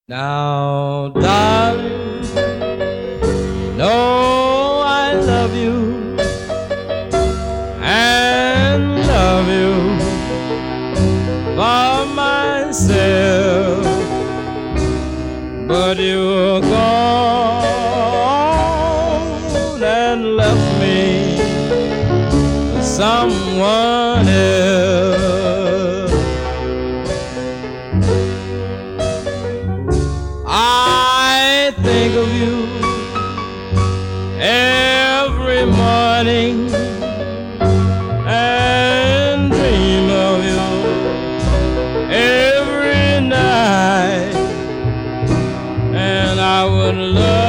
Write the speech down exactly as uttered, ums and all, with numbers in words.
Now, darling, know I love you and love you for myself, but you're gone and left me for someone else. I think of you every morning and dream of you every night, and I would love